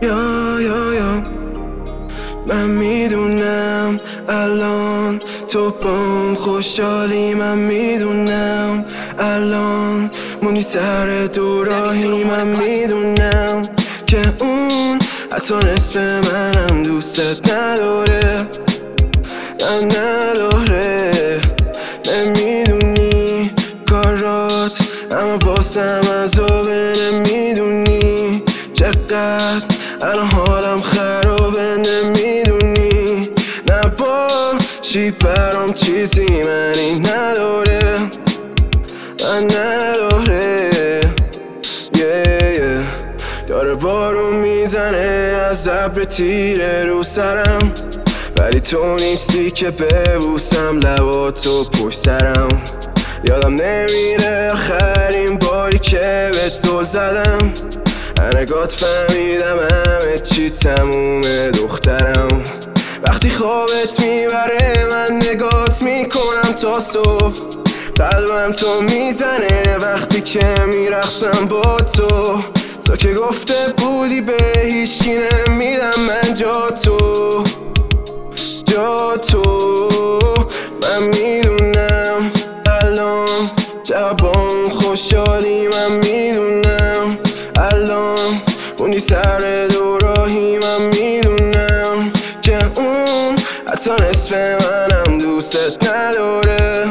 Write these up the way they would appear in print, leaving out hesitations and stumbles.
یا من میدونم الان تو بام خوشحالی، من میدونم الان مونی سر دوراهی، من میدونم که اون حتی نصف منم دوستت نداره، نداره. نمیدونی کارات اما بازم عذابه، نمیدونی چقدر الان حالم خرابه، نمیدونی نباشی برام چیزی منی نداره، نداره. داره بارون میزنه از ابر تیره رو سرم، ولی تو نیستی که ببوسم لباتو پشت سرم. یادم نمیره آخرین باری که به زل زدم، نگات فهمیدم همه چی تمومه دخترم. وقتی خوابت میبره من نگات میکنم تا صبح، قلبم تو میزنه وقتی که میرقصم با تو که گفته بودی به هیچکی نمیدم من جا تو من میدونم الان جوابم خوشحالی، من میدونم الان اونی سر دوراهی، من میدونم که اون حتی نصف منم دوستت نداره،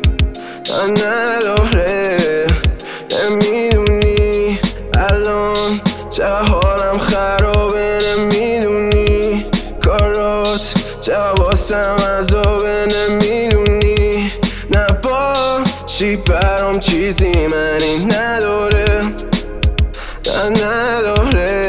نداره. نمیدونی الان چه حالم خرابه، نمیدونی کارات چه واسم عذابه، نمیدونی نباشی برام چیزی منی نداره، نداره.